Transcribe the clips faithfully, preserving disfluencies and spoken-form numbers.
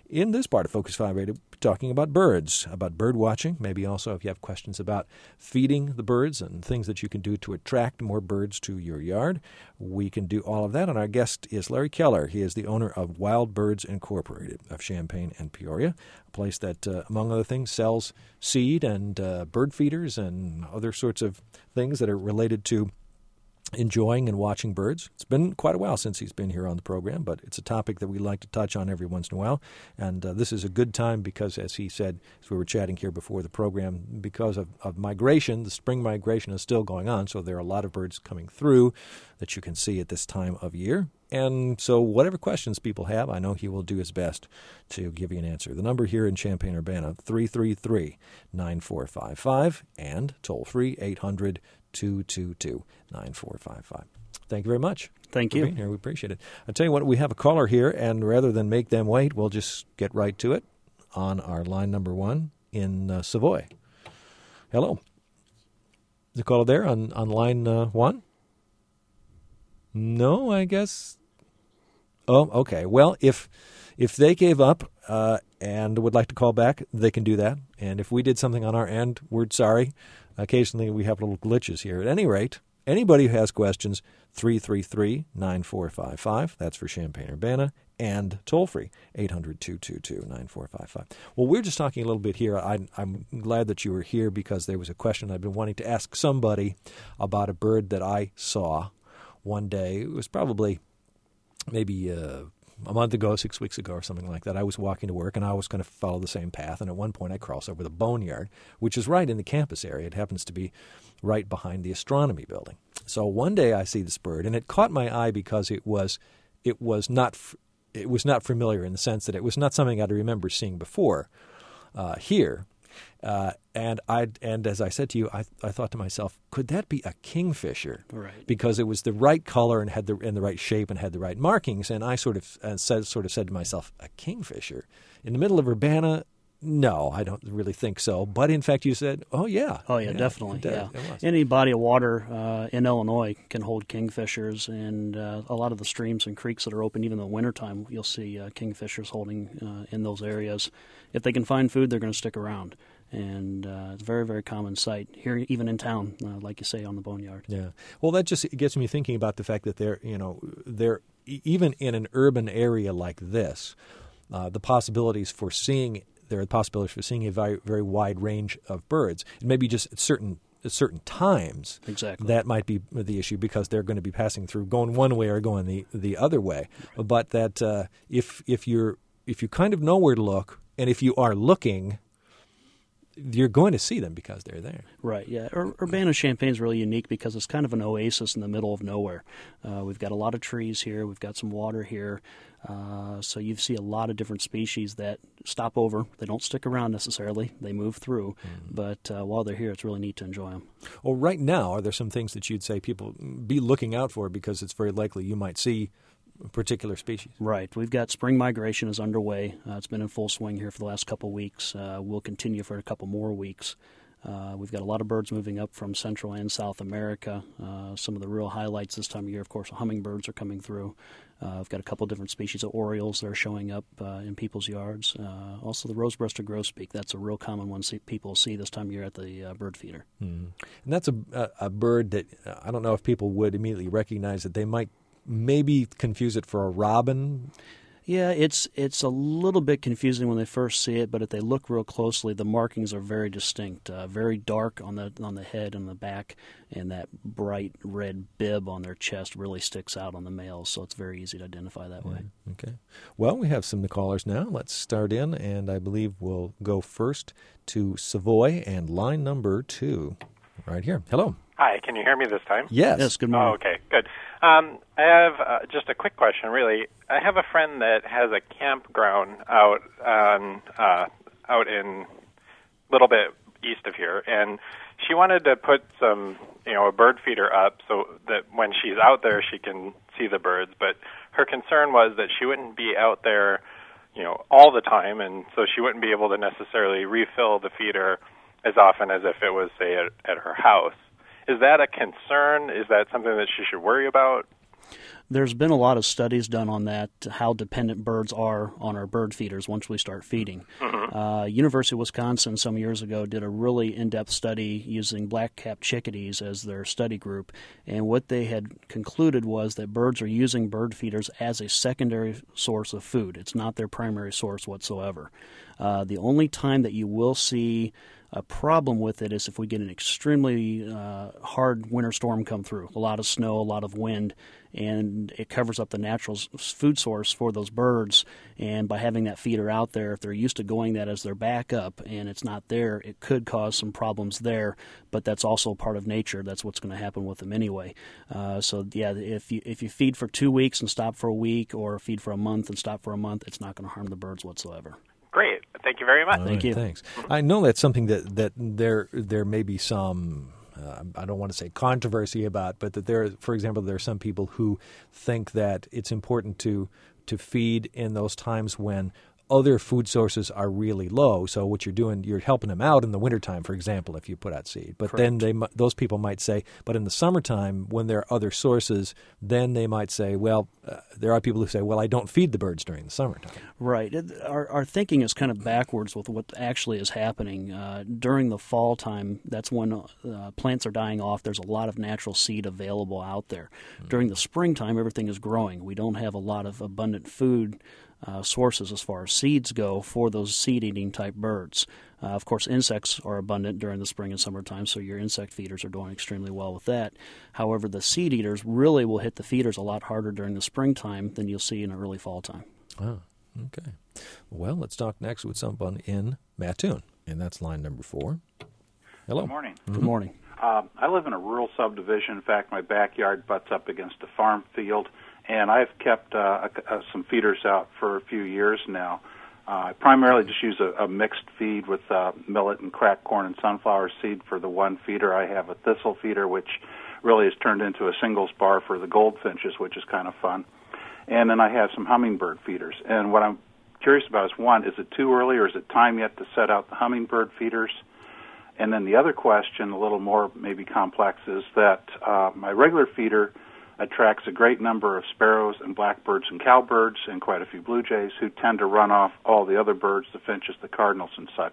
in this part of Focus five Radio, talking about birds, about bird watching, maybe also if you have questions about feeding the birds and things that you can do to attract more birds to your yard. We can do all of that, and our guest is Larry Keller. He is the owner of Wild Birds Incorporated of Champaign and Peoria, a place that, uh, among other things, sells seed and uh, bird feeders and other sorts of things that are related to enjoying and watching birds. It's been quite a while since he's been here on the program, but it's a topic that we like to touch on every once in a while. And uh, this is a good time because, as he said, as we were chatting here before the program, because of, of migration, the spring migration is still going on, so there are a lot of birds coming through that you can see at this time of year. And so whatever questions people have, I know he will do his best to give you an answer. The number here in Champaign-Urbana, three three three, nine four five five, and toll-free eight hundred, two two two, nine four five five. Thank you very much. Thank for you. being here. We appreciate it. I'll tell you what, we have a caller here, and rather than make them wait, we'll just get right to it on our line number one in uh, Savoy. Hello. The caller there on, on line uh, one? No, I guess. Oh, okay. Well, if if they gave up uh, and would like to call back, they can do that. And if we did something on our end, we're sorry. Occasionally we have little glitches here. At any rate, anybody who has questions, three three three, nine four five five. That's for Champaign-Urbana. And toll-free, eight hundred, two two two, nine four five five. Well, we're just talking a little bit here. I, I'm glad that you were here because there was a question I've been wanting to ask somebody about a bird that I saw one day. It was probably maybe uh, a month ago, six weeks ago or something like that. I was walking to work, and I was going to follow the same path. And at one point, I crossed over the boneyard, which is right in the campus area. It happens to be right behind the astronomy building. So one day I see this bird, and it caught my eye because it was it was not it was not familiar in the sense that it was not something I'd remember seeing before uh, here. Uh, and I and as I said to you, I I thought to myself, could that be a kingfisher? Right. Because it was the right color and had the and the right shape and had the right markings. And I sort of uh, said sort of said to myself, a kingfisher in the middle of Urbana? No, I don't really think so. But in fact, you said, oh yeah, oh yeah, yeah definitely. it did. Yeah, It was. Any body of water uh, in Illinois can hold kingfishers, and uh, a lot of the streams and creeks that are open, even in the wintertime, you'll see uh, kingfishers holding uh, in those areas. If they can find food, they're going to stick around. And uh, it's a very, very common sight here, even in town, uh, like you say, on the boneyard. Yeah. Well, that just gets me thinking about the fact that they're, you know, they're even in an urban area like this, uh, the possibilities for seeing there are possibilities for seeing a very, very wide range of birds. And maybe just at certain at certain times, exactly, that might be the issue because they're going to be passing through, going one way or going the the other way. Right. But that uh, if if you're if you kind of know where to look, and if you are looking, you're going to see them because they're there. Right, yeah. Ur- Urbana-Champaign is really unique because it's kind of an oasis in the middle of nowhere. Uh, we've got a lot of trees here. We've got some water here. Uh, so you see a lot of different species that stop over. They don't stick around necessarily. They move through. Mm-hmm. But uh, while they're here, it's really neat to enjoy them. Well, right now, are there some things that you'd say people be looking out for because it's very likely you might see particular species? Right. We've got spring migration is underway. Uh, it's been in full swing here for the last couple of weeks. Uh, we'll continue for a couple more weeks. Uh, we've got a lot of birds moving up from Central and South America. Uh, some of the real highlights this time of year, of course, hummingbirds are coming through. Uh, we've got a couple of different species of orioles that are showing up uh, in people's yards. Uh, also, the rose-breasted grosbeak. That's a real common one see, people see this time of year at the uh, bird feeder. Mm. And that's a, a, a bird that uh, I don't know if people would immediately recognize it. They might maybe confuse it for a robin. Yeah, it's it's a little bit confusing when they first see it, but if they look real closely, the markings are very distinct, uh, very dark on the on the head and the back, and that bright red bib on their chest really sticks out on the males, so it's very easy to identify that way. Yeah, okay. Well, we have some callers now. Let's start in, and I believe we'll go first to Savoy and line number two right here. Hello. Hi, can you hear me this time? Yes. Yes, good morning. Oh, okay, good. Um, I have uh, just a quick question, really. I have a friend that has a campground out on, uh, out in a little bit east of here, and she wanted to put some, you know, a bird feeder up so that when she's out there she can see the birds, but her concern was that she wouldn't be out there, you know, all the time, and so she wouldn't be able to necessarily refill the feeder as often as if it was, say, at, at her house. Is that a concern? Is that something that she should worry about? There's been a lot of studies done on that, how dependent birds are on our bird feeders once we start feeding. Mm-hmm. Uh, University of Wisconsin some years ago did a really in-depth study using black-capped chickadees as their study group, and what they had concluded was that birds are using bird feeders as a secondary source of food. It's not their primary source whatsoever. Uh, the only time that you will see a problem with it is if we get an extremely uh, hard winter storm come through, a lot of snow, a lot of wind, and it covers up the natural food source for those birds. And by having that feeder out there, if they're used to going that as their backup and it's not there, it could cause some problems there. But that's also part of nature. That's what's going to happen with them anyway. Uh, so yeah, if you if you feed for two weeks and stop for a week, or feed for a month and stop for a month, it's not going to harm the birds whatsoever. Great. Thank you very much. All Thank right, you. Thanks. I know that's something that, that there there may be some, uh, I don't want to say controversy about, but that there, for example, there are some people who think that it's important to to feed in those times when other food sources are really low. So what you're doing, you're helping them out in the wintertime, for example, if you put out seed. But Correct. then they mi- those people might say, but in the summertime, when there are other sources, then they might say, well, uh, there are people who say, well, I don't feed the birds during the summertime. Right. It, our, our thinking is kind of backwards with what actually is happening. Uh, during the fall time, that's when uh, plants are dying off. There's a lot of natural seed available out there. Mm-hmm. During the springtime, everything is growing. We don't have a lot of abundant food Uh, sources as far as seeds go for those seed-eating type birds. Uh, of course, insects are abundant during the spring and summertime, so your insect feeders are doing extremely well with that. However, the seed eaters really will hit the feeders a lot harder during the springtime than you'll see in early fall time. Oh, okay. Well, let's talk next with someone in Mattoon, and that's line number four. Hello. Good morning. Mm-hmm. Good morning. Uh, I live in a rural subdivision. In fact, my backyard butts up against a farm field, and I've kept uh, uh, some feeders out for a few years now. Uh, I primarily just use a, a mixed feed with uh, millet and cracked corn and sunflower seed for the one feeder. I have a thistle feeder, which really has turned into a singles bar for the goldfinches, which is kind of fun. And then I have some hummingbird feeders. And what I'm curious about is, one, is it too early or is it time yet to set out the hummingbird feeders? And then the other question, a little more maybe complex, is that uh, my regular feeder attracts a great number of sparrows and blackbirds and cowbirds and quite a few blue jays who tend to run off all the other birds, the finches, the cardinals, and such.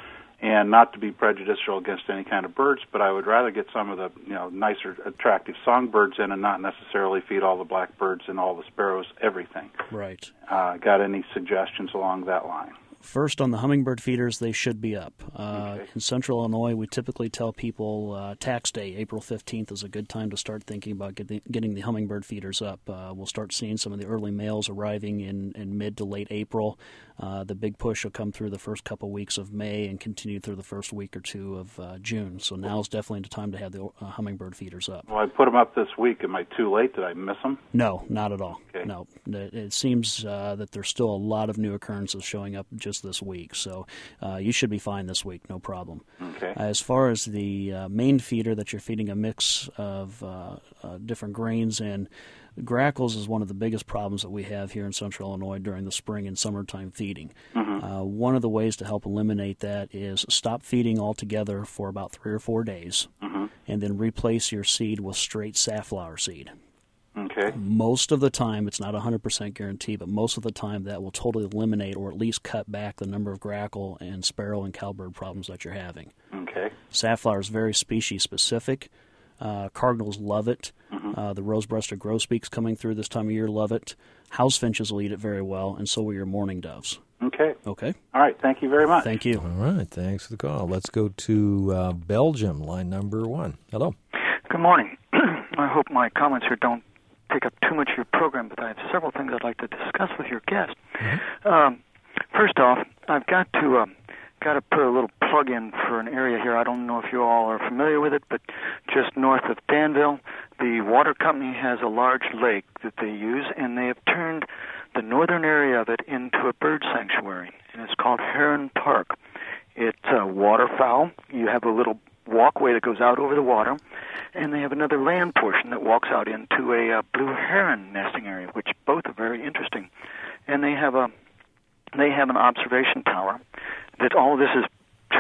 And not to be prejudicial against any kind of birds, but I would rather get some of the you know nicer, attractive songbirds in and not necessarily feed all the blackbirds and all the sparrows everything. Right. Uh, got any suggestions along that line? First, on the hummingbird feeders, they should be up. Uh, okay. In central Illinois, we typically tell people uh, tax day, April fifteenth, is a good time to start thinking about getting, getting the hummingbird feeders up. Uh, we'll start seeing some of the early males arriving in, in mid to late April. Uh, the big push will come through the first couple weeks of May and continue through the first week or two of uh, June. So now is definitely the time to have the uh, hummingbird feeders up. Well, I put them up this week. Am I too late? Did I miss them? No, not at all. Okay. No, it, it seems uh, that there's still a lot of new occurrences showing up just this week. So uh, you should be fine this week, no problem. Okay. Uh, as far as the uh, main feeder that you're feeding a mix of uh, uh, different grains in, grackles is one of the biggest problems that we have here in central Illinois during the spring and summertime feeding. Mm-hmm. Uh, one of the ways to help eliminate that is stop feeding altogether for about three or four days, Mm-hmm. and then replace your seed with straight safflower seed. Okay. Most of the time, it's not a one hundred percent guarantee, but most of the time that will totally eliminate or at least cut back the number of grackle and sparrow and cowbird problems that you're having. Okay. Safflower is very species specific. Uh, cardinals love it. Mm-hmm. Uh, the rose-breasted grosbeaks coming through this time of year love it. House finches will eat it very well, and so will your mourning doves. Okay. Okay? All right. Thank you very much. Thank you. All right. Thanks for the call. Let's go to uh, Belgium, line number one. Hello. Good morning. I hope my comments here don't take up too much of your program, but I have several things I'd like to discuss with your guest. Mm-hmm. Um, first off, I've got to um, got to put a little plug in for an area here. I don't know if you all are familiar with it, but just north of Danville, the water company has a large lake that they use, and they have turned the northern area of it into a bird sanctuary, and it's called Heron Park. It's uh, waterfowl. You have a little walkway that goes out over the water, and they have another land portion that walks out into a uh, blue heron nesting area, which both are very interesting. And they have a they have an observation tower that all of this is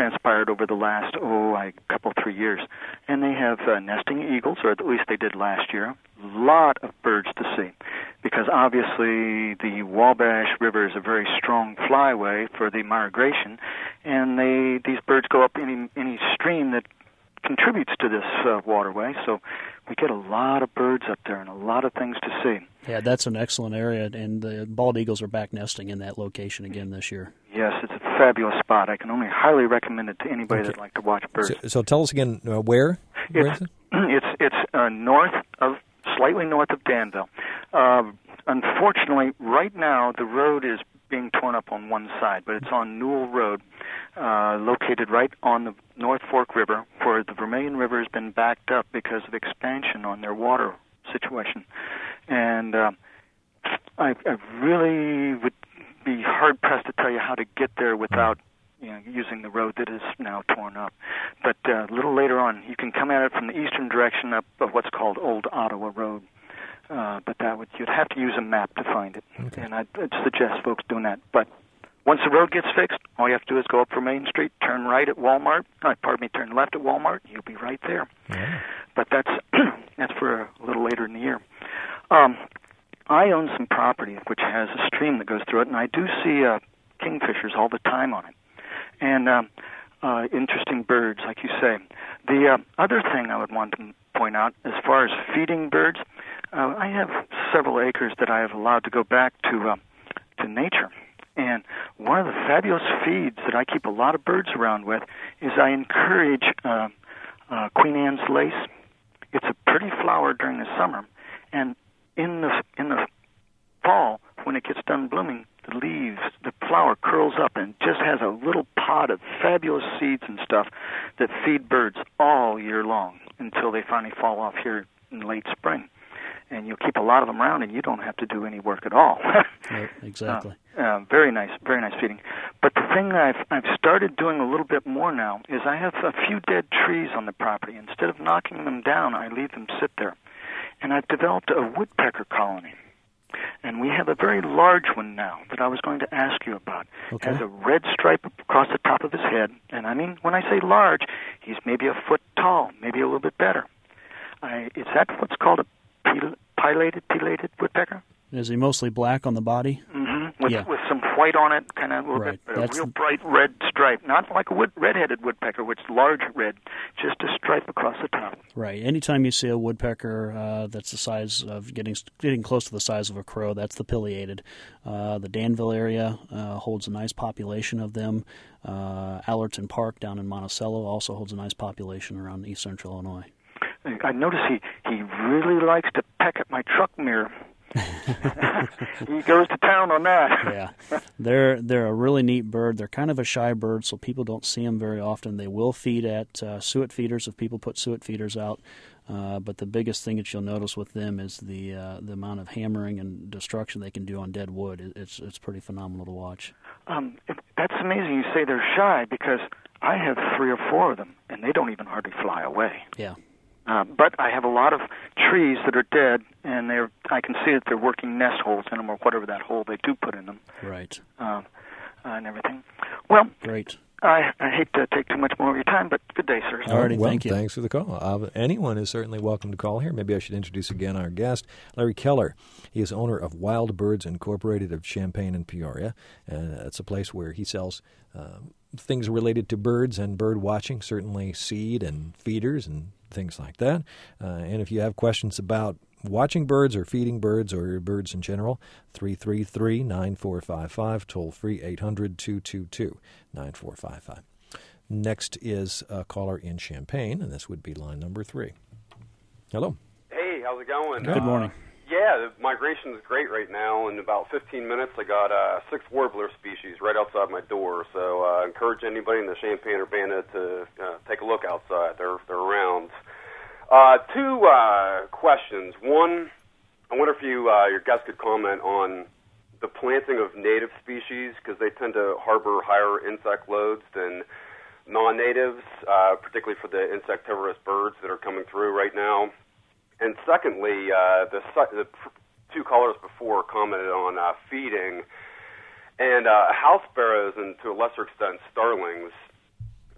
transpired over the last, oh, a couple, three years. And they have uh, nesting eagles, or at least they did last year. A lot of birds to see, because obviously the Wabash River is a very strong flyway for the migration, and they these birds go up any any stream that contributes to this uh, waterway. So we get a lot of birds up there and a lot of things to see. Yeah, that's an excellent area, and the bald eagles are back nesting in that location again this year. Yes, it's a fabulous spot. I can only highly recommend it to anybody Okay. that'd like to watch birds. So, so tell us again uh, where? where It's is it? it's it's uh, north of, slightly north of Danville. Uh, unfortunately, right now the road is being torn up on one side, but it's on Newell Road, uh, located right on the North Fork River, where the Vermilion River has been backed up because of expansion on their water situation. And uh, I, I really would be hard-pressed to tell you how to get there without you know, using the road that is now torn up. But uh, a little later on, you can come at it from the eastern direction up of what's called Old Ottawa Road. Uh, but that would you'd have to use a map to find it, Okay. and I'd, I'd suggest folks doing that. But once the road gets fixed, all you have to do is go up for Main Street, turn right at Walmart. Uh, pardon me, turn left at Walmart. You'll be right there. Yeah. But that's that's for a little later in the year. Um, I own some property which has a stream that goes through it, and I do see uh, kingfishers all the time on it, and um, uh, interesting birds, like you say. The uh, other thing I would want to point out, as far as feeding birds, uh, I have several acres that I have allowed to go back to uh, to nature. And one of the fabulous feeds that I keep a lot of birds around with is I encourage uh, uh, Queen Anne's lace. It's a pretty flower during the summer, and in the in the fall, when it gets done blooming, the leaves, the flower curls up and just has a little pod of fabulous seeds and stuff that feed birds all year long until they finally fall off here in late spring. And you keep a lot of them around, and you don't have to do any work at all. Right, exactly. Uh, uh, very nice, very nice feeding. But the thing I've I've started doing a little bit more now is I have a few dead trees on the property. Instead of knocking them down, I leave them sit there, and I've developed a woodpecker colony. And we have a very large one now that I was going to ask you about. Okay. It has a red stripe across the top of his head, and I mean when I say large, he's maybe a foot tall, maybe a little bit better. I, is that what's called a Pil- pilated, pilated woodpecker? Is he mostly black on the body? Mm-hmm. With, Yeah. with some white on it, kind of a little Right. bit, a That's real the- bright red stripe. Not like a wood, red-headed woodpecker, which is large red, just a stripe across the top. Right. Anytime you see a woodpecker uh, that's the size of getting getting close to the size of a crow, that's the pileated. Uh, the Danville area uh, holds a nice population of them. Uh, Allerton Park down in Monticello also holds a nice population around east central Illinois. I notice he, he really likes to peck at my truck mirror. He goes to town on that. Yeah, they're they're a really neat bird. They're kind of a shy bird, so people don't see them very often. They will feed at uh, suet feeders if people put suet feeders out. Uh, but the biggest thing that you'll notice with them is the uh, the amount of hammering and destruction they can do on dead wood. It, it's it's pretty phenomenal to watch. Um, it, that's amazing you say they're shy, because I have three or four of them, and they don't even hardly fly away. Yeah. Uh, but I have a lot of trees that are dead, and they're I can see that they're working nest holes in them, or whatever that hole they do put in them, Right. um, uh, and everything. Well, Great. I, I hate to take too much more of your time, but good day, sir. All righty, well, thank you. Thanks for the call. Uh, anyone is certainly welcome to call here. Maybe I should introduce again our guest, Larry Keller. He is owner of Wild Birds Incorporated of Champaign and Peoria, and it's a place where he sells uh, things related to birds and bird watching, certainly seed and feeders and things like that. Uh, and if you have questions about watching birds or feeding birds or birds in general, three three three, nine four five five, toll free eight hundred, two two two, nine four five five. Next is a caller in Champaign, and this would be line number three. Hello. Hey, how's it going? Good morning. Uh, yeah, the migration is great right now. In about fifteen minutes, I got uh, six warbler species right outside my door. So I uh, encourage anybody in the Champaign-Urbana to uh, take a look outside. They're they're around. Uh, two uh, questions. One, I wonder if you uh, your guest could comment on the planting of native species, because they tend to harbor higher insect loads than non-natives, uh, particularly for the insectivorous birds that are coming through right now. And secondly, uh, the, the two callers before commented on uh, feeding, and uh, house sparrows, and to a lesser extent starlings,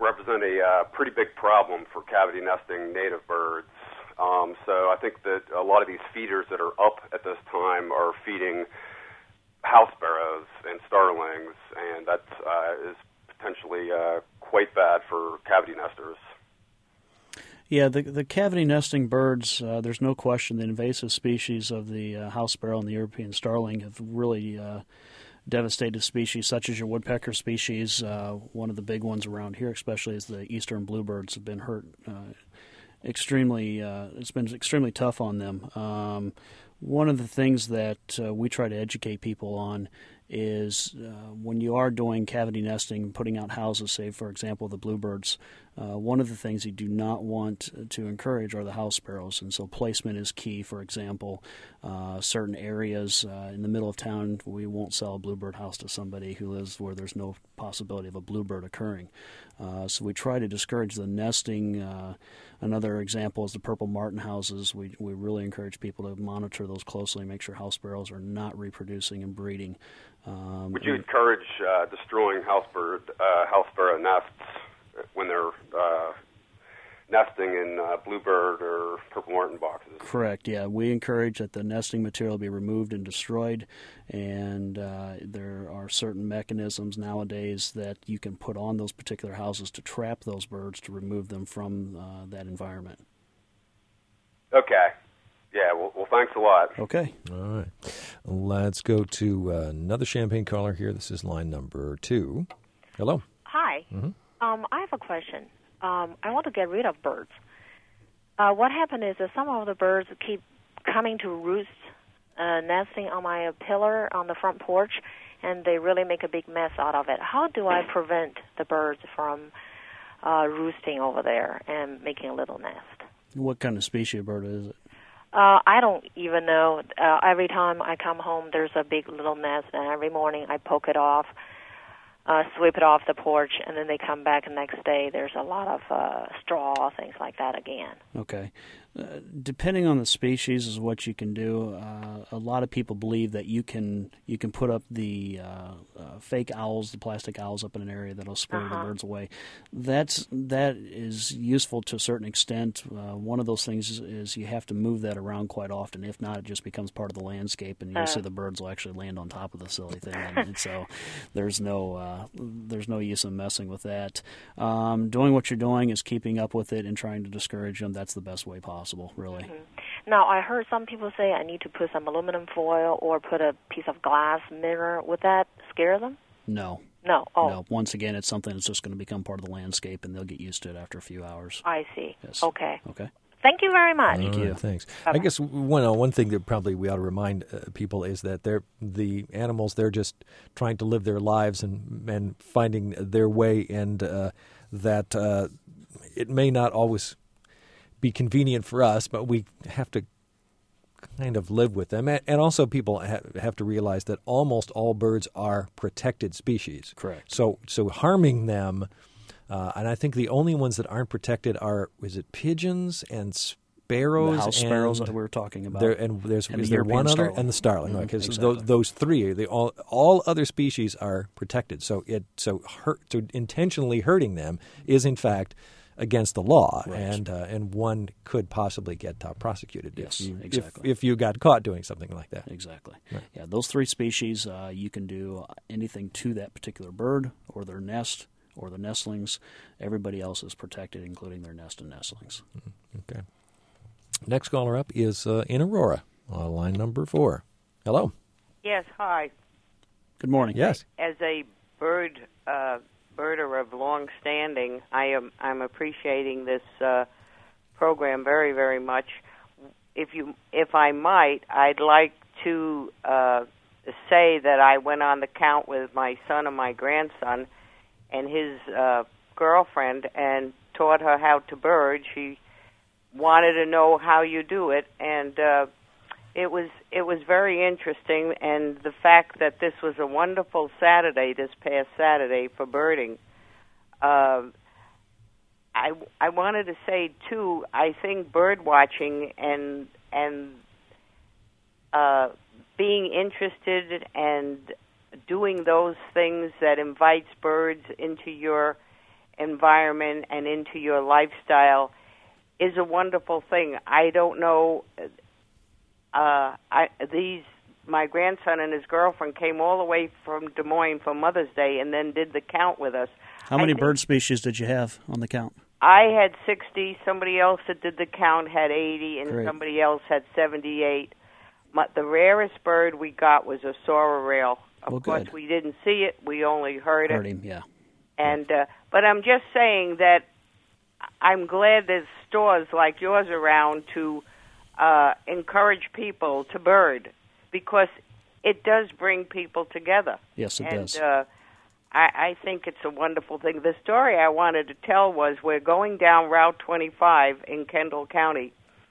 represent a uh, pretty big problem for cavity nesting native birds. Um, so I think that a lot of these feeders that are up at this time are feeding house sparrows and starlings, and that uh, is potentially uh, quite bad for cavity nesters. Yeah, the the cavity nesting birds, uh, there's no question the invasive species of the uh, house sparrow and the European starling have really uh, devastated species, such as your woodpecker species. Uh, one of the big ones around here, especially, is the eastern bluebirds have been hurt uh, extremely. Uh, it's been extremely tough on them. Um, one of the things that uh, we try to educate people on is uh, when you are doing cavity nesting, putting out houses, say, for example, the bluebirds, uh, one of the things you do not want to encourage are the house sparrows, and so placement is key. For example, uh, certain areas uh, in the middle of town, we won't sell a bluebird house to somebody who lives where there's no possibility of a bluebird occurring. Uh, so we try to discourage the nesting. Uh, another example is the purple martin houses. We we really encourage people to monitor those closely, make sure house sparrows are not reproducing and breeding. Um, Would you encourage uh, destroying house bird, uh, house sparrow nests when they're uh, nesting in uh, bluebird or purple martin boxes? Correct, yeah. We encourage that the nesting material be removed and destroyed, and uh, there are certain mechanisms nowadays that you can put on those particular houses to trap those birds to remove them from uh, that environment. Okay. Yeah, well, well, thanks a lot. Okay. All right. Let's go to uh, another Champaign caller here. This is line number two. Hello. Hi. Mm-hmm. Um, I have a question. Um, I want to get rid of birds. Uh, what happened is that some of the birds keep coming to roost, uh, nesting on my pillar on the front porch, and they really make a big mess out of it. How do I prevent the birds from uh, roosting over there and making a little nest? What kind of species of bird is it? Uh, I don't even know. Uh, every time I come home, there's a big little nest, and every morning I poke it off, uh, sweep it off the porch, and then they come back the next day. There's a lot of uh, straw, things like that again. Okay. Uh, depending on the species is what you can do. Uh, a lot of people believe that you can you can put up the uh, uh, fake owls, the plastic owls, up in an area that'll scare Uh-huh. the birds away. That's that is useful to a certain extent. Uh, one of those things is, is you have to move that around quite often. If not, it just becomes part of the landscape, and you'll Uh. see the birds will actually land on top of the silly thing. And, and so there's no uh, there's no use in messing with that. Um, doing what you're doing is keeping up with it and trying to discourage them. That's the best way possible. Really. Mm-hmm. Now, I heard some people say I need to put some aluminum foil or put a piece of glass mirror. Would that scare them? No. No. Oh. No. Once again, it's something that's just going to become part of the landscape, and they'll get used to it after a few hours. I see. Yes. Okay. Okay. Thank you very much. Thank All you. right, thanks. Bye-bye. I guess one uh, one thing that probably we ought to remind uh, people is that they're the animals. They're just trying to live their lives and and finding their way, and uh, that uh, it may not always be convenient for us, but we have to kind of live with them. And, and also, people ha- have to realize that almost all birds are protected species. Correct. So, so harming them. Uh, and I think the only ones that aren't protected are, is it pigeons and sparrows? The house sparrows and that we were talking about. There, and there's And is the there one European other? starling. And the starling. Mhm, Okay, so exactly. those, those three, they all all other species are protected. So it so hurt, so intentionally hurting them is in fact against the law, Right. and uh, and one could possibly get uh, prosecuted Yes, if, you, exactly. if if you got caught doing something like that. Exactly. Right. Yeah, those three species, uh, you can do anything to that particular bird or their nest or the nestlings. Everybody else is protected, including their nest and nestlings. Okay. Next caller up is uh, in Aurora, uh, line number four. Hello. Yes, hi. Good morning. Yes. As a bird uh, birder of long standing, I am I'm appreciating this uh, program very, very much. If you if I might, I'd like to uh, say that I went on the count with my son and my grandson and his uh, girlfriend and taught her how to bird. She wanted to know how you do it, and uh, it was it was very interesting. And the fact that this was a wonderful Saturday, this past Saturday for birding. Uh, I I wanted to say too. I think bird watching and and uh, being interested and doing those things that invites birds into your environment and into your lifestyle is a wonderful thing. I don't know. Uh, I these my grandson and his girlfriend came all the way from Des Moines for Mother's Day and then did the count with us. How many bird species did you have on the count? I had sixty. Somebody else that did the count had eighty, and Great. somebody else had seventy-eight. But the rarest bird we got was a sorrel. Of Well, course, good. we didn't see it; we only heard it. Heard him, yeah. And uh, but I'm just saying that I'm glad there's stores like yours around to uh, encourage people to bird, because it does bring people together. Yes, it and, does. Uh, I, I think it's a wonderful thing. The story I wanted to tell was we're going down Route twenty-five in Kendall County,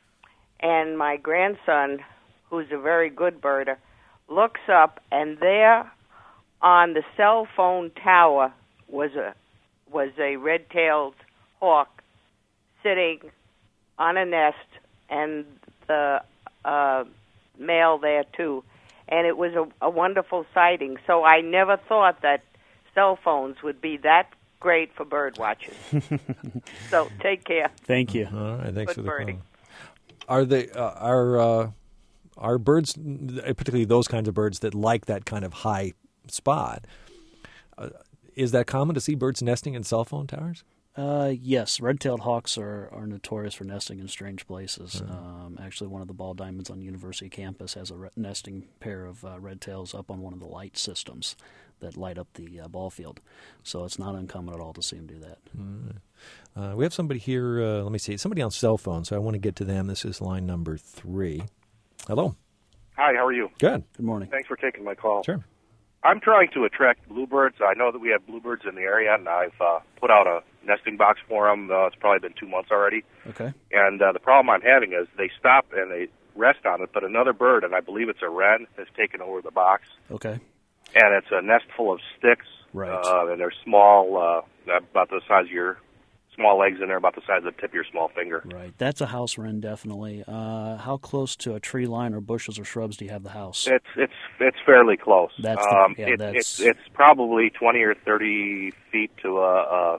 and my grandson, who's a very good birder, looks up, and there on the cell phone tower was a was a red-tailed hawk sitting on a nest, and the uh, male there too. And it was a, a wonderful sighting. So I never thought that cell phones would be that great for bird watching. So take care. Thank you. All right, thanks Good for the birding. call. Are they uh, are uh, are birds, particularly those kinds of birds that like that kind of high spot? Uh, is that common to see birds nesting in cell phone towers? Uh, yes, red-tailed hawks are, are notorious for nesting in strange places. Um, actually, one of the ball diamonds on University campus has a re- nesting pair of uh, red-tails up on one of the light systems that light up the uh, ball field. So it's not uncommon at all to see them do that. Mm. Uh, we have somebody here, uh, let me see, somebody on cell phone, so I want to get to them. This is line number three. Hello. Hi, how are you? Good. Good morning. Thanks for taking my call. Sure. I'm trying to attract bluebirds. I know that we have bluebirds in the area, and I've uh, put out a nesting box for them. Uh, it's probably been two months already. Okay. And uh, the problem I'm having is they stop and they rest on it, but another bird, and I believe it's a wren, has taken over the box. Okay. And it's a nest full of sticks. Right. Uh, and they're small, uh, about the size of your, small legs in there, about the size of the tip of your small finger. Right. That's a house wren, definitely. Uh, how close to a tree line or bushes or shrubs do you have the house? It's it's it's fairly close. That's the- um, yeah, it, that's- It's it's probably twenty or thirty feet to a, a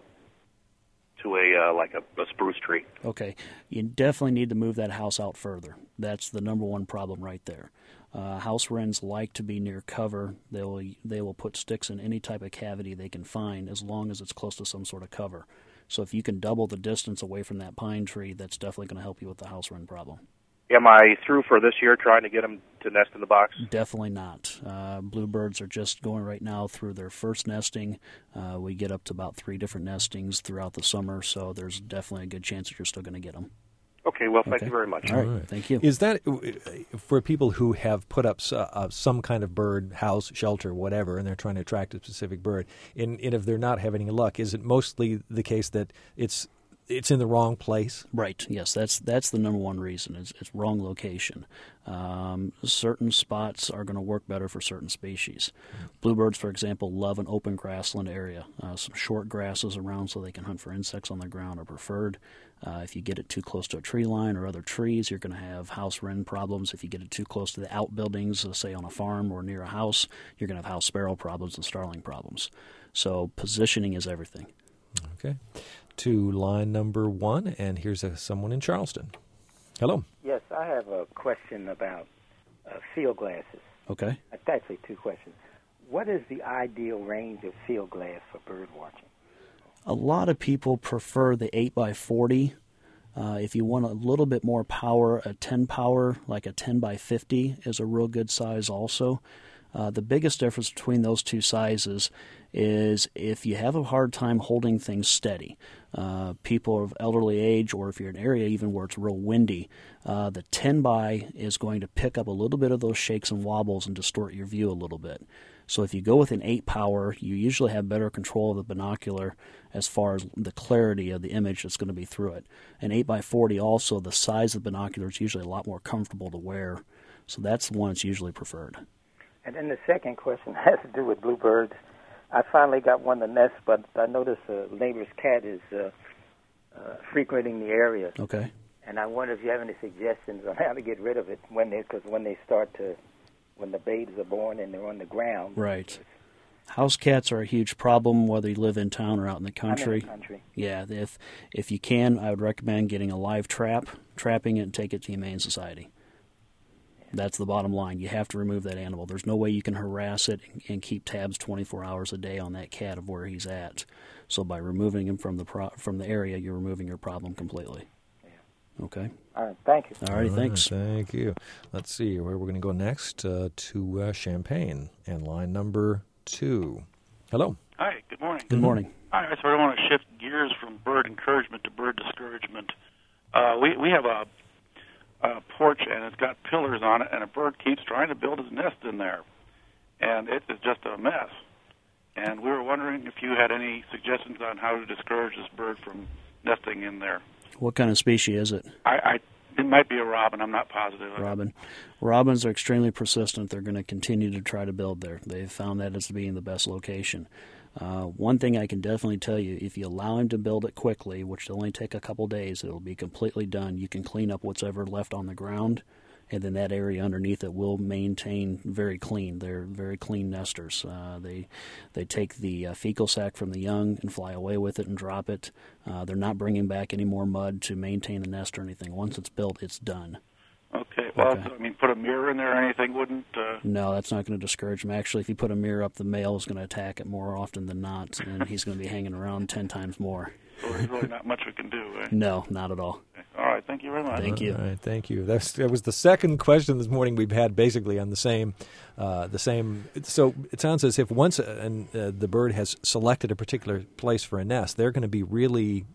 to a uh, like a, a spruce tree. Okay. You definitely need to move that house out further. That's the number one problem right there. Uh, house wrens like to be near cover. They will they will put sticks in any type of cavity they can find as long as it's close to some sort of cover. So if you can double the distance away from that pine tree, that's definitely going to help you with the house wren problem. Am I through for this year trying to get them to nest in the box? Definitely not. Uh, bluebirds are just going right now through their first nesting. Uh, we get up to about three different nestings throughout the summer, so there's definitely a good chance that you're still going to get them. Okay, well, thank Okay. you very much. All right, thank you. Is that for people who have put up uh, some kind of bird house, shelter, whatever, and they're trying to attract a specific bird, and, and if they're not having any luck, is it mostly the case that it's it's in the wrong place? Right. Yes, that's that's the number one reason. It's, it's wrong location. Um, certain spots are going to work better for certain species. Bluebirds, for example, love an open grassland area. Uh, some short grasses around so they can hunt for insects on the ground are preferred. Uh, if you get it too close to a tree line or other trees, you're going to have house wren problems. If you get it too close to the outbuildings, uh, say on a farm or near a house, you're going to have house sparrow problems and starling problems. So positioning is everything. Okay. To line number one, and here's a, someone in Charleston. Hello. Yes, I have a question about uh, field glasses. Okay. It's actually two questions. What is the ideal range of field glass for bird watching? A lot of people prefer the eight by forty. Uh, if you want a little bit more power, a ten power, like a ten by fifty, is a real good size also. Uh, the biggest difference between those two sizes is if you have a hard time holding things steady, uh, people of elderly age, or if you're in an area even where it's real windy, uh, the ten by is going to pick up a little bit of those shakes and wobbles and distort your view a little bit. So if you go with an eight power, you usually have better control of the binocular as far as the clarity of the image that's going to be through it. An eight by forty also, the size of the binocular is usually a lot more comfortable to wear. So that's the one that's usually preferred. And then the second question has to do with bluebirds. I finally got one to nest, but I noticed a neighbor's cat is uh, uh, frequenting the area. Okay. And I wonder if you have any suggestions on how to get rid of it when they, because when they start to, when the babes are born and they're on the ground. Right. House cats are a huge problem, whether you live in town or out in the country. I'm in the country. Yeah, if if you can, I would recommend getting a live trap, trapping it, and take it to Humane Society. That's the bottom line. You have to remove that animal. There's no way you can harass it and keep tabs twenty-four hours a day on that cat of where he's at. So by removing him from the pro- from the area, you're removing your problem completely. Yeah. Okay. All right. Thank you. All right. All Thanks. right, thank you. Let's see where we're going to go next uh, to uh, Champaign and line number two. Hello. Hi. Good morning. Good morning. Hi. I sort of want to shift gears from bird encouragement to bird discouragement. Uh, we we have a Uh, porch, and it's got pillars on it, and a bird keeps trying to build his nest in there, and it is just a mess. And we were wondering if you had any suggestions on how to discourage this bird from nesting in there. What kind of species is it? I, I it might be a robin. I'm not positive. Robin. Robins are extremely persistent. They're going to continue to try to build there. They've found that as being the best location. Uh, one thing I can definitely tell you, if you allow him to build it quickly, which will only take a couple days, it'll be completely done. You can clean up what's ever left on the ground, and then that area underneath it will maintain very clean. They're very clean nesters. Uh, they they take the uh, fecal sac from the young and fly away with it and drop it. Uh, they're not bringing back any more mud to maintain the nest or anything. Once it's built, it's done. Okay. Well, Okay. I mean, put a mirror in there or anything wouldn't. Uh... No, that's not going to discourage him. Actually, if you put a mirror up, the male is going to attack it more often than not, and he's going to be hanging around ten times more. So there's really not much we can do, eh? No, not at all. Okay. All right. Thank you very much. Thank you. All right, thank you. That's, that was the second question this morning we've had basically on the same, uh, the same. So it sounds as if once uh, an, uh, the bird has selected a particular place for a nest, they're going to be really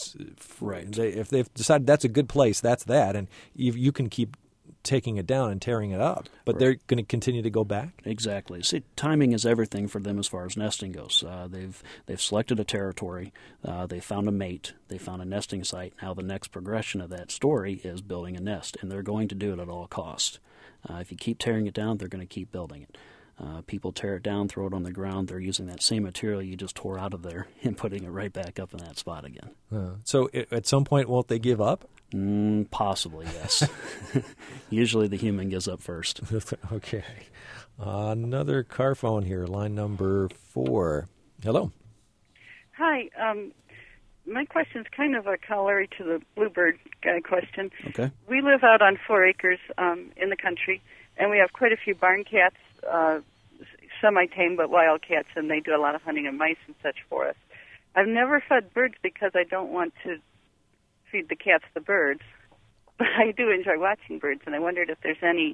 right. They, if they've decided that's a good place, that's that, and you, you can keep taking it down and tearing it up, but Right. they're going to continue to go back. Exactly. See, timing is everything for them as far as nesting goes. Uh, they've they've selected a territory, uh, they found a mate, they found a nesting site. Now the next progression of that story is building a nest, and they're going to do it at all costs. Uh, if you keep tearing it down, they're going to keep building it. Uh, people tear it down, throw it on the ground. They're using that same material you just tore out of there and putting it right back up in that spot again. Uh, so it, at some point, won't they give up? Mm, possibly, yes. Usually the human gives up first. Okay. Uh, another car phone here, line number four. Hello. Hi. Um, my question's kind of a corollary to the bluebird uh, question. Okay. We live out on four acres um, in the country, and we have quite a few barn cats, uh, semi-tame but wild cats, and they do a lot of hunting of mice and such for us. I've never fed birds because I don't want to feed the cats the birds, but I do enjoy watching birds, and I wondered if there's any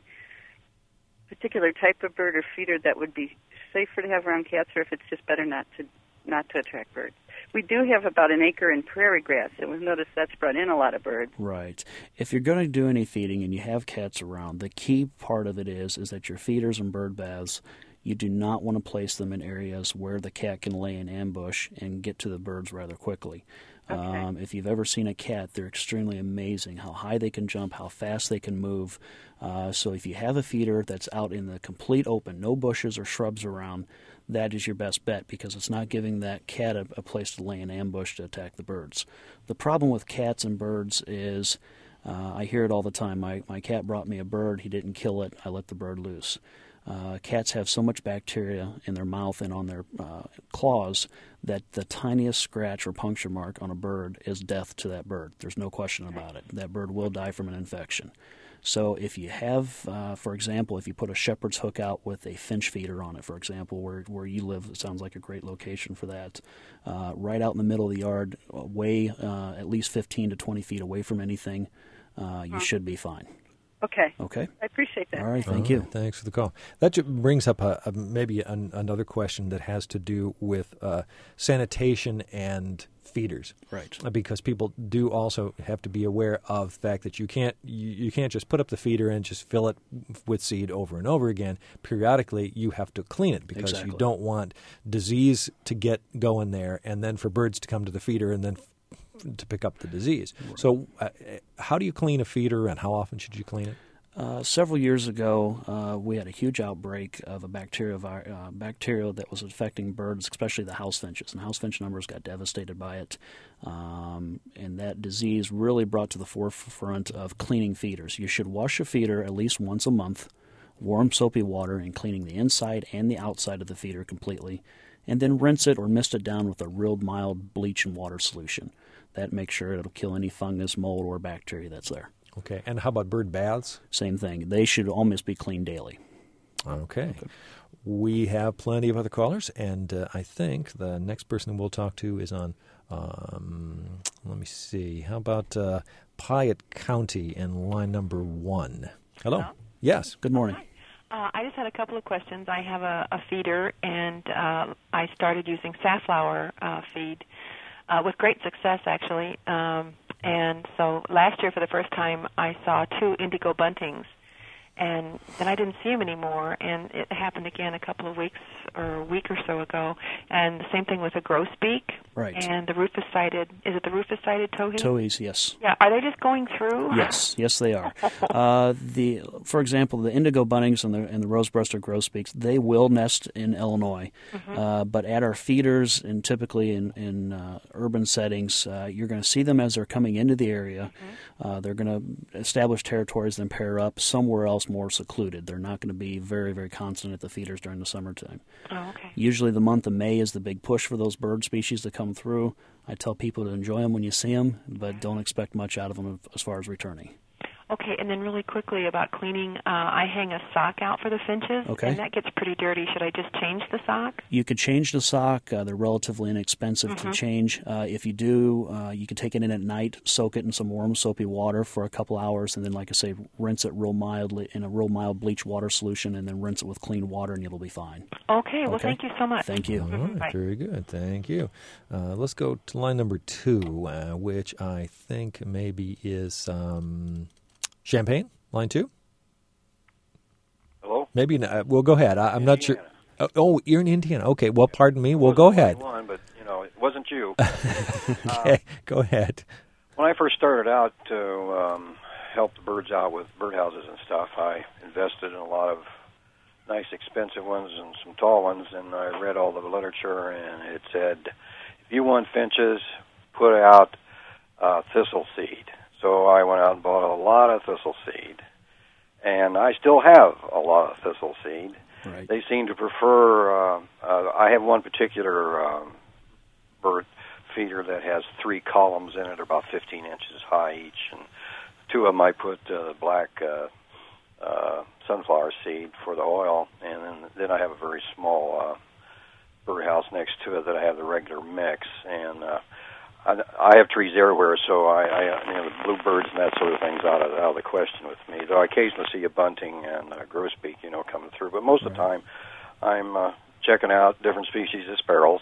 particular type of bird or feeder that would be safer to have around cats, or if it's just better not to not to attract birds. We do have about an acre in prairie grass, and we've noticed that's brought in a lot of birds. Right. If you're going to do any feeding and you have cats around, the key part of it is is that your feeders and bird baths, you do not want to place them in areas where the cat can lay in ambush and get to the birds rather quickly. Okay. Um, if you've ever seen a cat, they're extremely amazing how high they can jump, how fast they can move. Uh, so if you have a feeder that's out in the complete open, no bushes or shrubs around, that is your best bet because it's not giving that cat a, a place to lay in ambush to attack the birds. The problem with cats and birds is, uh, I hear it all the time, my, my cat brought me a bird, he didn't kill it, I let the bird loose. Uh, cats have so much bacteria in their mouth and on their uh, claws that the tiniest scratch or puncture mark on a bird is death to that bird. There's no question about it. That bird will die from an infection. So if you have, uh, for example, if you put a shepherd's hook out with a finch feeder on it, for example, where, where you live, it sounds like a great location for that, uh, right out in the middle of the yard, way uh, at least fifteen to twenty feet away from anything, uh, you Huh. should be fine. Okay. Okay. I appreciate that. All right, thank All you. right, thanks for the call. That ju- brings up a, a, maybe an, another question that has to do with uh, sanitation and feeders. Right. Uh, Because people do also have to be aware of the fact that you can't you, you can't just put up the feeder and just fill it with seed over and over again. Periodically, you have to clean it because Exactly. you don't want disease to get going there, and then for birds to come to the feeder and then to pick up the disease. Right. So uh, how do you clean a feeder, and how often should you clean it? Uh, several years ago, uh, we had a huge outbreak of a bacteria, uh, bacteria that was affecting birds, especially the house finches. And house finch numbers got devastated by it. Um, and that disease really brought to the forefront of cleaning feeders. You should wash a feeder at least once a month warm soapy water and cleaning the inside and the outside of the feeder completely, and then rinse it or mist it down with a real mild bleach and water solution. That makes sure it'll kill any fungus, mold, or bacteria that's there. Okay, and how about bird baths? Same thing. They should almost be cleaned daily. Okay. okay. We have plenty of other callers, and uh, I think the next person we'll talk to is on, um, let me see, how about uh, Piatt County in line number one. Hello. Hello? Yes. Good morning. Uh, I just had a couple of questions. I have a, a feeder, and uh, I started using safflower uh, feed uh, with great success, actually. Um, and so last year, for the first time, I saw two indigo buntings, and then I didn't see them anymore. And it happened again a couple of weeks or a week or so ago. And the same thing with a grosbeak. Right. And the rufous-sided, is it the rufous-sided towhee? Towhees, yes. Yeah. Are they just going through? Yes, yes, they are. uh, the, for example, the indigo buntings and the and the rose-breasted grosbeaks, they will nest in Illinois, mm-hmm. uh, but at our feeders and typically in in uh, urban settings, uh, you're going to see them as they're coming into the area. Mm-hmm. Uh, they're going to establish territories, then pair up somewhere else more secluded. They're not going to be very, very constant at the feeders during the summertime. Oh, okay. Usually, the month of May is the big push for those bird species to come through. I tell people to enjoy them when you see them, but don't expect much out of them as far as returning. Okay, and then really quickly about cleaning, uh, I hang a sock out for the finches, okay. and that gets pretty dirty. Should I just change the sock? You could change the sock. Uh, they're relatively inexpensive mm-hmm. to change. Uh, if you do, uh, you can take it in at night, soak it in some warm, soapy water for a couple hours, and then, like I say, rinse it real mildly in a real mild bleach water solution, and then rinse it with clean water, and it'll be fine. Okay, well, okay? thank you so much. Thank you. All right, Bye. Very good. Thank you. Uh, let's go to line number two, uh, which I think maybe is um, Champaign. Line two? Hello? Maybe not. Uh, well, go ahead. I, I'm Indiana. not sure. Oh, oh, you're in Indiana. Okay, well, pardon me. Well, go ahead. One, but, you know, it wasn't you. okay, uh, go ahead. When I first started out to um, help the birds out with birdhouses and stuff, I invested in a lot of nice, expensive ones and some tall ones, and I read all the literature, and it said, if you want finches, put out uh, thistle seed. So I went out and bought a lot of thistle seed, and I still have a lot of thistle seed. Right. They seem to prefer, uh, uh, I have one particular um, bird feeder that has three columns in it, about fifteen inches high each, and two of them I put uh, black uh, uh, sunflower seed for the oil, and then, then I have a very small uh, birdhouse next to it that I have the regular mix, and uh, I, I have trees everywhere, so I, I you know, the bluebirds and that sort of thing's out of, out of the question with me. Though I occasionally see a bunting and a grosbeak, you know, coming through. But most right. of the time, I'm uh, checking out different species of sparrows,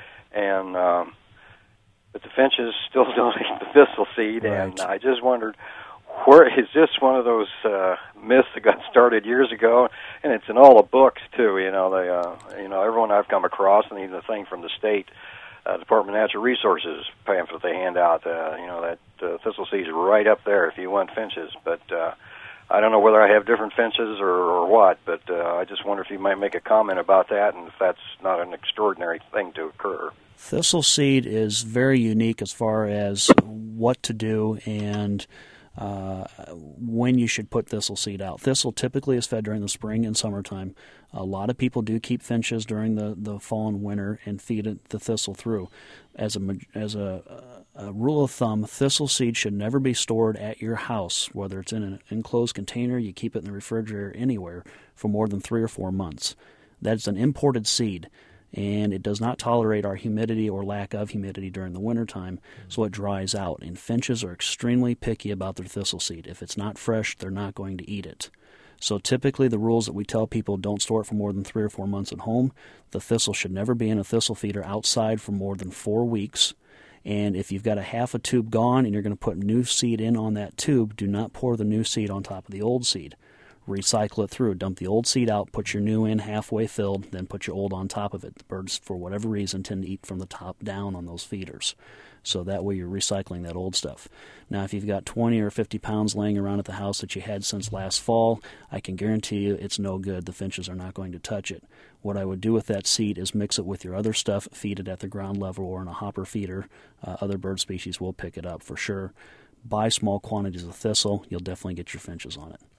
and um, but the finches still don't eat the thistle seed, right. and I just wondered, where is this one of those uh, myths that got started years ago? And it's in all the books too. You know, they, uh, you know, everyone I've come across, and even the thing from the state. Uh, Department of Natural Resources pamphlet they hand out, uh, you know, that uh, thistle seed's right up there if you want finches. But uh, I don't know whether I have different finches or, or what, but uh, I just wonder if you might make a comment about that and if that's not an extraordinary thing to occur. Thistle seed is very unique as far as what to do and uh, when you should put thistle seed out. Thistle typically is fed during the spring and summertime. A lot of people do keep finches during the, the fall and winter and feed it, the thistle through. As a as a, a rule of thumb, thistle seed should never be stored at your house, whether it's in an enclosed container, you keep it in the refrigerator, anywhere, for more than three or four months. That's an imported seed, and it does not tolerate our humidity or lack of humidity during the wintertime, so it dries out. And finches are extremely picky about their thistle seed. If it's not fresh, they're not going to eat it. So typically the rules that we tell people, don't store it for more than three or four months at home. The thistle should never be in a thistle feeder outside for more than four weeks. And if you've got a half a tube gone and you're going to put new seed in on that tube, do not pour the new seed on top of the old seed. Recycle it through. Dump the old seed out, put your new in halfway filled, then put your old on top of it. The birds, for whatever reason, tend to eat from the top down on those feeders. So that way you're recycling that old stuff. Now, if you've got twenty or fifty pounds laying around at the house that you had since last fall, I can guarantee you it's no good. The finches are not going to touch it. What I would do with that seed is mix it with your other stuff, feed it at the ground level or in a hopper feeder. Uh, other bird species will pick it up for sure. Buy small quantities of thistle. You'll definitely get your finches on it.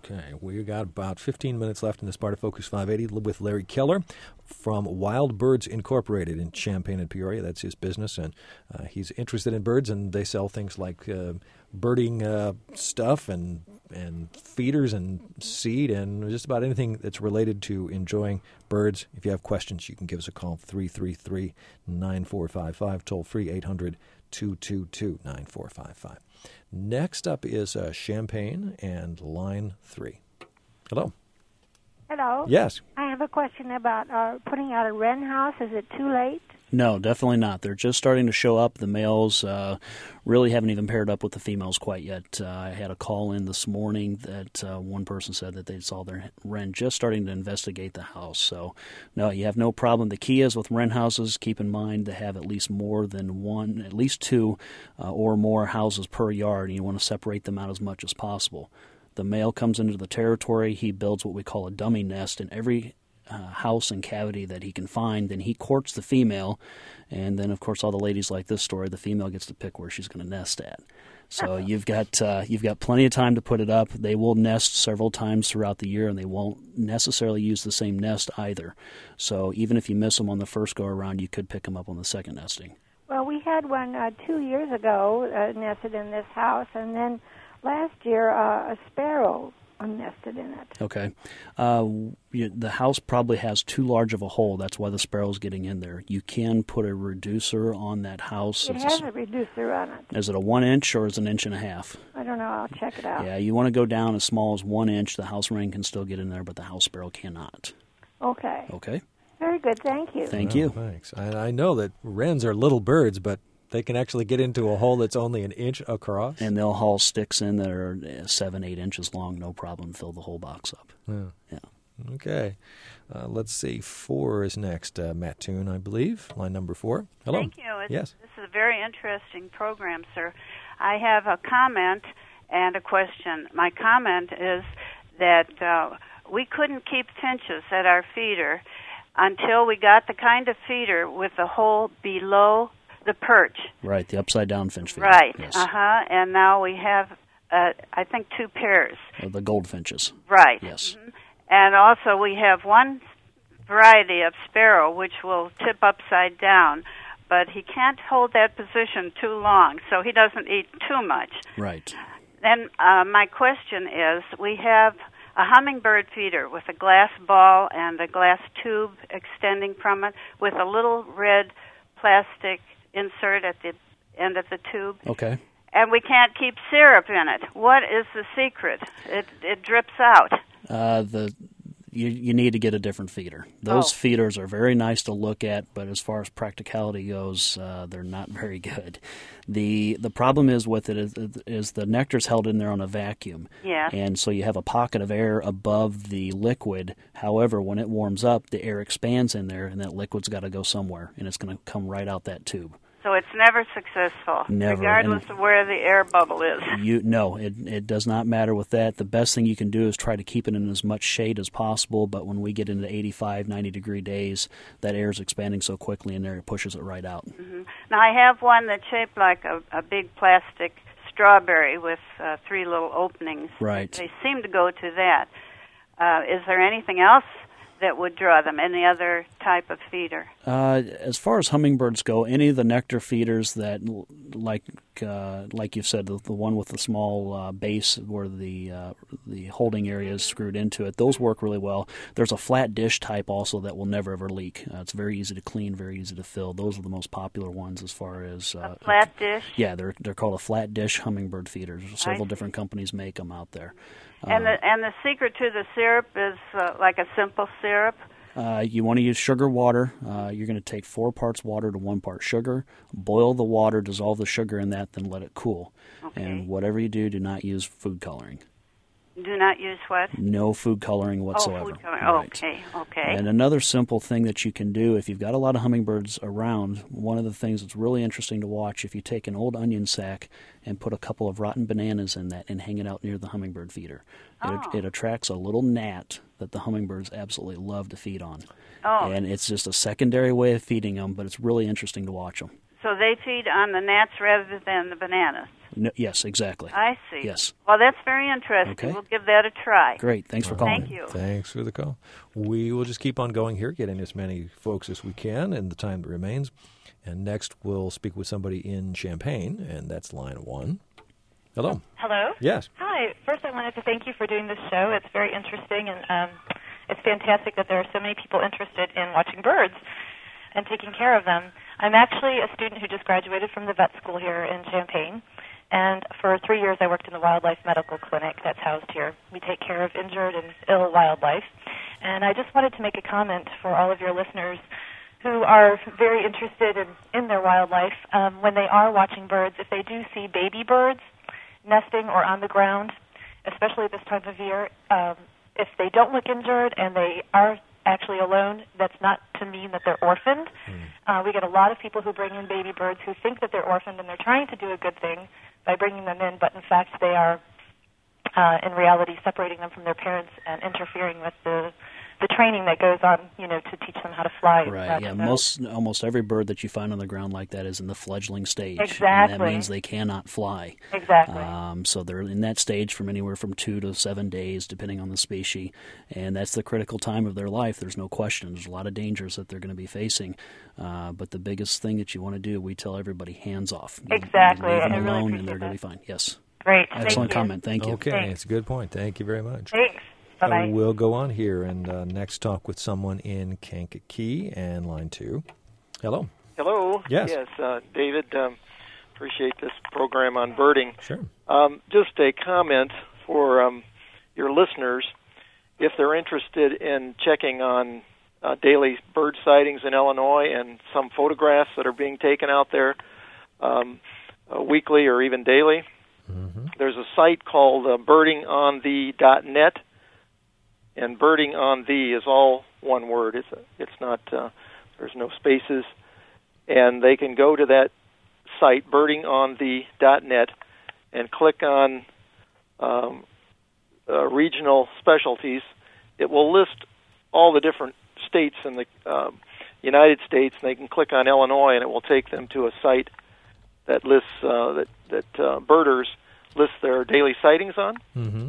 Okay, we got about fifteen minutes left in this part of Focus five eighty with Larry Keller from Wild Birds Incorporated in Champaign and Peoria. That's his business, and uh, he's interested in birds, and they sell things like uh, birding uh, stuff and and feeders and seed and just about anything that's related to enjoying birds. If you have questions, you can give us a call, three three three, nine four five five, toll free eight hundred, two two two, nine four five five. Next up is uh, Champaign and line three. Hello. Hello. Yes. I have a question about uh, putting out a wren house. Is it too late? No, definitely not. They're just starting to show up. The males uh, really haven't even paired up with the females quite yet. Uh, I had a call in this morning that uh, one person said that they saw their wren just starting to investigate the house. So, no, you have no problem. The key is with wren houses, keep in mind to have at least more than one, at least two uh, or more houses per yard, and you want to separate them out as much as possible. The male comes into the territory. He builds what we call a dummy nest in every Uh, house and cavity that he can find. Then he courts the female, and then of course all the ladies like this story, the female gets to pick where she's going to nest at. So you've got uh, you've got plenty of time to put it up. They will nest several times throughout the year, and they won't necessarily use the same nest either. So even if you miss them on the first go around, you could pick them up on the second nesting. Well, we had one uh, two years ago uh, nested in this house, and then last year uh, a sparrow nested in it. Okay. Uh, you, the house probably has too large of a hole. That's why the sparrow's getting in there. You can put a reducer on that house. It it's has a, a reducer on it. Is it a one inch or is it an inch and a half? I don't know. I'll check it out. Yeah, you want to go down as small as one inch. The house wren can still get in there, but the house sparrow cannot. Okay. Okay. Very good. Thank you. Thank Oh, you. Thanks. I, I know that wrens are little birds, but they can actually get into a hole that's only an inch across. And they'll haul sticks in that are seven, eight inches long, no problem. Fill the whole box up. Yeah. Yeah. Okay. Uh, let's see. Four is next. Uh, Matt Toon, I believe. Line number four. Hello. Thank you. It's, yes. This is a very interesting program, sir. I have a comment and a question. My comment is that uh, we couldn't keep finches at our feeder until we got the kind of feeder with the hole below the perch. Right, the upside-down finch feeder. Right, Yes. uh-huh, and now we have, uh, I think, two pairs. Uh, the goldfinches. Right. Yes. Mm-hmm. And also we have one variety of sparrow which will tip upside down, but he can't hold that position too long, so he doesn't eat too much. Right. Then uh, my question is, we have a hummingbird feeder with a glass ball and a glass tube extending from it with a little red plastic insert at the end of the tube. Okay. And we can't keep syrup in it. What is the secret? It it drips out. Uh, the you you need to get a different feeder. Those Oh. feeders are very nice to look at, but as far as practicality goes, uh, they're not very good. The the problem is with it is, is the nectar's held in there on a vacuum. Yes. And so you have a pocket of air above the liquid. However, when it warms up, the air expands in there, and that liquid's got to go somewhere, and it's going to come right out that tube. So it's never successful, Never. regardless And of where the air bubble is. You no, it it does not matter with that. The best thing you can do is try to keep it in as much shade as possible. But when we get into eighty-five, ninety degree days, that air is expanding so quickly in there, it pushes it right out. Mm-hmm. Now I have one that's shaped like a, a big plastic strawberry with uh, three little openings. Right. They seem to go to that. Uh, is there anything else that would draw them? Any other type of feeder? Uh, as far as hummingbirds go, any of the nectar feeders that, like uh, like you've said, the, the one with the small uh, base where the uh, the holding area is screwed into it, those work really well. There's a flat dish type also that will never ever leak. Uh, it's very easy to clean, very easy to fill. Those are the most popular ones as far as uh, A flat dish? Yeah, they're they're called a flat dish hummingbird feeders. Several see. different companies make them out there. And the and the secret to the syrup is uh, like a simple syrup. Uh, you want to use sugar water. Uh, you're going to take four parts water to one part sugar. Boil the water, dissolve the sugar in that, then let it cool. Okay. And whatever you do, do not use food coloring. Do not use what? No food coloring whatsoever. Oh, food coloring. Right. Okay, okay. And another simple thing that you can do, if you've got a lot of hummingbirds around, one of the things that's really interesting to watch, if you take an old onion sack and put a couple of rotten bananas in that and hang it out near the hummingbird feeder, Oh. it, it attracts a little gnat that the hummingbirds absolutely love to feed on. Oh. And it's just a secondary way of feeding them, but it's really interesting to watch them. So they feed on the gnats rather than the bananas. No, yes, exactly. I see. Yes. Well, that's very interesting. Okay. We'll give that a try. Great. Thanks for calling. Thank you. Thanks for the call. We will just keep on going here, getting as many folks as we can in the time that remains. And next we'll speak with somebody in Champaign, and that's line one. Hello. Hello? Yes. Hi. First, I wanted to thank you for doing this show. It's very interesting, and um, it's fantastic that there are so many people interested in watching birds and taking care of them. I'm actually a student who just graduated from the vet school here in Champaign, and for three years I worked in the wildlife medical clinic that's housed here. We take care of injured and ill wildlife, and I just wanted to make a comment for all of your listeners who are very interested in, in their wildlife. Um, when they are watching birds, if they do see baby birds nesting or on the ground, especially this time of year, um, if they don't look injured and they are actually alone, that's not to mean that they're orphaned. Mm. Uh, we get a lot of people who bring in baby birds who think that they're orphaned, and they're trying to do a good thing by bringing them in, but in fact they are, uh, in reality, separating them from their parents and interfering with the the training that goes on, you know, to teach them how to fly. Right, yeah, most almost every bird that you find on the ground like that is in the fledgling stage. Exactly. And that means they cannot fly. Exactly. Um, so they're in that stage from anywhere from two to seven days, depending on the species, and that's the critical time of their life. There's no question. There's a lot of dangers that they're going to be facing, uh, but the biggest thing that you want to do, we tell everybody, hands off. Exactly. You leave them I really alone, appreciate and they're that. going to be fine. Yes. Great. Excellent Thank you. comment. Thank you. Okay, Thanks. it's a good point. Thank you very much. Thanks. Bye-bye. Uh, we'll go on here and uh, next talk with someone in Kankakee and line two. Hello. Hello. Yes. Yes, uh, David. Um, appreciate this program on birding. Sure. Um, just a comment for um, your listeners. If they're interested in checking on uh, daily bird sightings in Illinois and some photographs that are being taken out there um, uh, weekly or even daily, mm-hmm. there's a site called uh, birding on the dot net. And birding on the is all one word. It's it's not. Uh, there's no spaces, and they can go to that site, birding on the dot net, and click on um, uh, regional specialties. It will list all the different states in the uh, United States, and they can click on Illinois, and it will take them to a site that lists uh, that that uh, birders list their daily sightings on. Mm-hmm.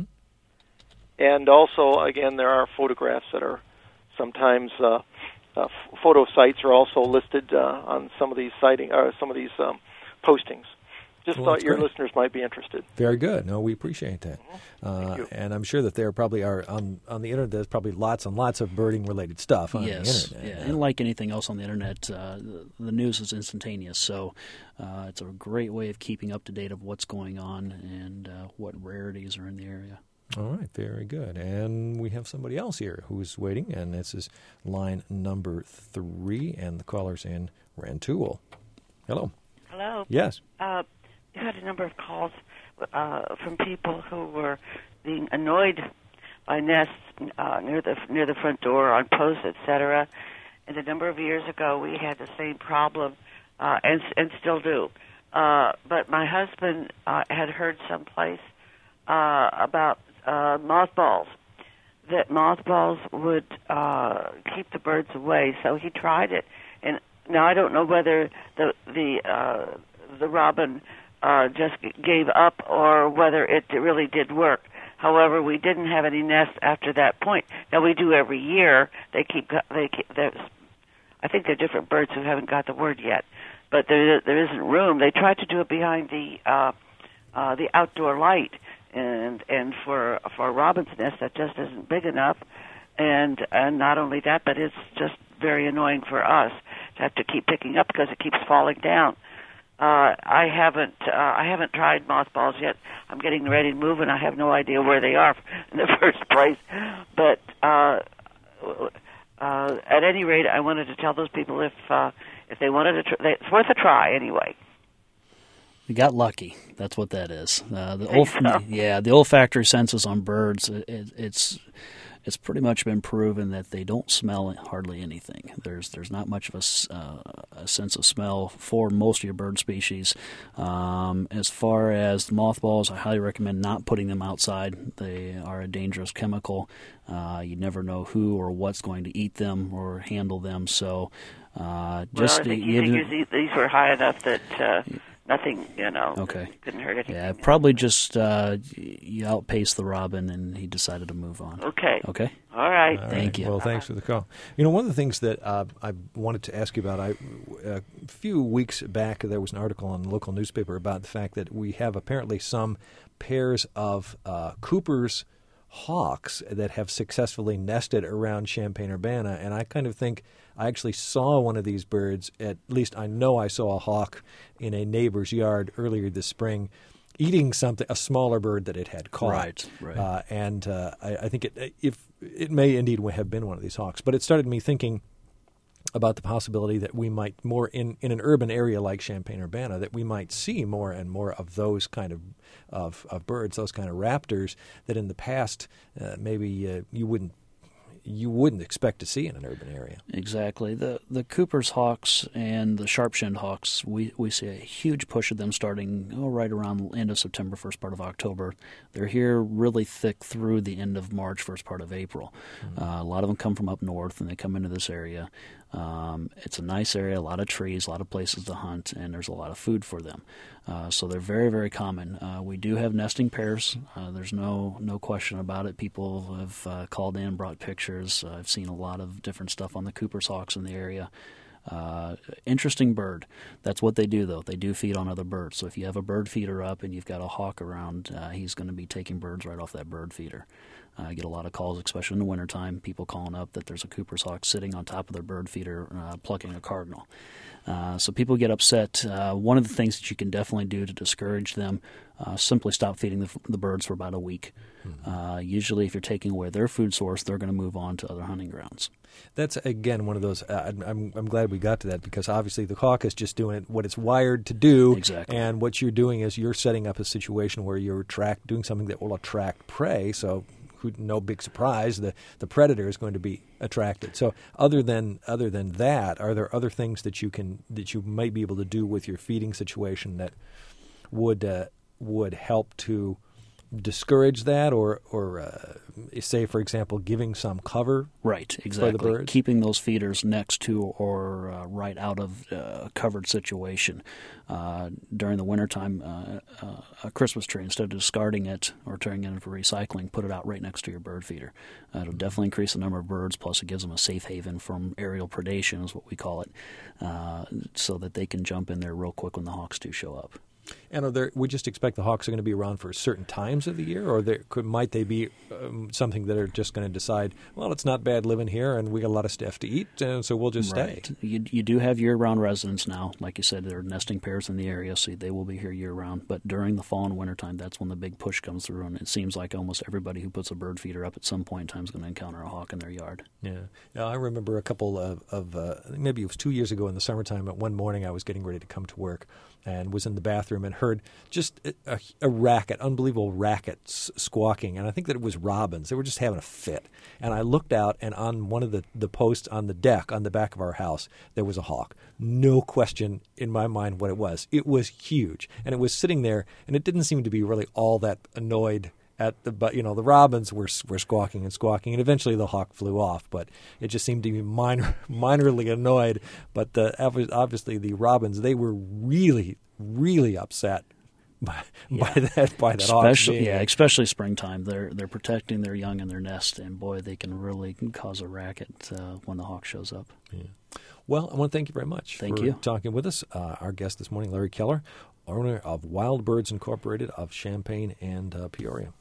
And also, again, there are photographs that are sometimes uh, uh, photo sites are also listed uh, on some of these sighting, uh, some of these um, postings. Just Well, thought that's your great. listeners might be interested. Very good. No, we appreciate that. Mm-hmm. Uh, and I'm sure that there probably are on on the internet. There's probably lots and lots of birding related stuff on Yes, the internet. yeah. And like anything else on the internet, uh, the, the news is instantaneous. So uh, it's a great way of keeping up to date of what's going on and uh, what rarities are in the area. All right, very good. And we have somebody else here who's waiting, and this is line number three, and the caller's in Rantoul. Hello. Hello. Yes. Uh, you had a number of calls uh, from people who were being annoyed by nests uh, near the near the front door, on posts, et cetera. And a number of years ago, we had the same problem, uh, and and still do. Uh, but my husband uh, had heard someplace uh, about uh, mothballs, that mothballs would uh, keep the birds away. So he tried it, and now I don't know whether the the uh, the robin uh, just gave up or whether it really did work. However, we didn't have any nests after that point. Now we do every year. They keep they keep, there's, I think they're different birds who haven't got the word yet, but there there isn't room. They tried to do it behind the uh, uh, the outdoor light, and and for for a robin's nest that just isn't big enough. And and not only that, but it's just very annoying for us to have to keep picking up because it keeps falling down. Uh, I haven't uh, I haven't tried mothballs yet. I'm getting ready to move, and I have no idea where they are in the first place. But uh, uh, at any rate, I wanted to tell those people if uh, if they wanted to, tr- they, it's worth a try anyway. We got lucky. That's what that is. Uh, the Think olf- so? yeah, the olfactory senses on birds. It, it, it's it's pretty much been proven that they don't smell hardly anything. There's there's not much of a, s- uh, a sense of smell for most of your bird species. Um, as far as the mothballs, I highly recommend not putting them outside. They are a dangerous chemical. Uh, you never know who or what's going to eat them or handle them. So Uh, Well, just I think to you give think you- these, these were high enough that uh, nothing, you know, Okay. couldn't hurt anything. Yeah, probably just uh, you outpaced the robin, and he decided to move on. Okay. Okay. All right. All Thank right. you. Well, thanks for the call. You know, one of the things that uh, I wanted to ask you about, I, a few weeks back, there was an article in the local newspaper about the fact that we have apparently some pairs of uh, Cooper's hawks that have successfully nested around Champaign-Urbana, and I kind of think I actually saw one of these birds, at least I know I saw a hawk in a neighbor's yard earlier this spring, eating something, a smaller bird that it had caught. Right, right. Uh, and uh, I, I think it, if it may indeed have been one of these hawks, but it started me thinking about the possibility that we might more in, in an urban area like Champaign-Urbana, that we might see more and more of those kind of of, of birds, those kind of raptors that in the past uh, maybe uh, you wouldn't you wouldn't expect to see in an urban area. Exactly. The the Cooper's hawks and the sharp-shinned hawks, we, we see a huge push of them starting oh, right around the end of September, first part of October. They're here really thick through the end of March, first part of April. Mm-hmm. Uh, a lot of them come from up north, and they come into this area. Um, it's a nice area, a lot of trees, a lot of places to hunt, and there's a lot of food for them. Uh, so they're very, very common. Uh, we do have nesting pairs. Uh, there's no no question about it. People have uh, called in, brought pictures. Uh, I've seen a lot of different stuff on the Cooper's hawks in the area. Uh, interesting bird. That's what they do, though. They do feed on other birds. So if you have a bird feeder up and you've got a hawk around, uh, he's going to be taking birds right off that bird feeder. Uh, I get a lot of calls, especially in the wintertime, people calling up that there's a Cooper's hawk sitting on top of their bird feeder uh, plucking a cardinal. Uh, so people get upset. Uh, one of the things that you can definitely do to discourage them, uh, simply stop feeding the, the birds for about a week. Mm-hmm. Uh, usually if you're taking away their food source, they're going to move on to other hunting grounds. That's, again, one of those, uh, I'm, I'm glad we got to that, because obviously the hawk is just doing it, what it's wired to do. Exactly. And what you're doing is you're setting up a situation where you're attract, doing something that will attract prey. So no big surprise, the, the predator is going to be attracted. So other than other than that, are there other things that you can that you might be able to do with your feeding situation that would uh, would help to discourage that, or or uh, say, for example, giving some cover? Right, exactly. For the birds? Keeping those feeders next to or uh, right out of uh, a covered situation. Uh, during the wintertime, uh, uh, a Christmas tree, instead of discarding it or turning it in for recycling, put it out right next to your bird feeder. Uh, it'll definitely increase the number of birds, plus it gives them a safe haven from aerial predation, is what we call it, uh, so that they can jump in there real quick when the hawks do show up. And are there, we just expect the hawks are going to be around for certain times of the year, or there could, might they be um, something that are just going to decide, well, it's not bad living here, and we got a lot of stuff to eat, uh, so we'll just right. stay. You, you do have year-round residents now. Like you said, there are nesting pairs in the area, so they will be here year-round. But during the fall and wintertime, that's when the big push comes through, and it seems like almost everybody who puts a bird feeder up at some point in time is going to encounter a hawk in their yard. Yeah. Now, I remember a couple of, of uh, maybe it was two years ago in the summertime, at one morning I was getting ready to come to work and was in the bathroom and heard just a, a, a racket, unbelievable racket s- squawking. And I think that it was robins. They were just having a fit. And I looked out, and on one of the, the posts on the deck on the back of our house, there was a hawk. No question in my mind what it was. It was huge. And it was sitting there, and it didn't seem to be really all that annoyed at the, but you know, the robins were were squawking and squawking, and eventually the hawk flew off. But it just seemed to be minor, minorly annoyed. But the obviously the robins, they were really, really upset by, Yeah. by that by that especially, hawk. Yeah, especially springtime. They're they're protecting their young in their nest, and boy, they can really cause a racket uh, when the hawk shows up. Yeah. Well, I want to thank you very much Thank for you. talking with us. Uh, our guest this morning, Larry Keller, owner of Wild Birds Incorporated of Champaign and uh, Peoria.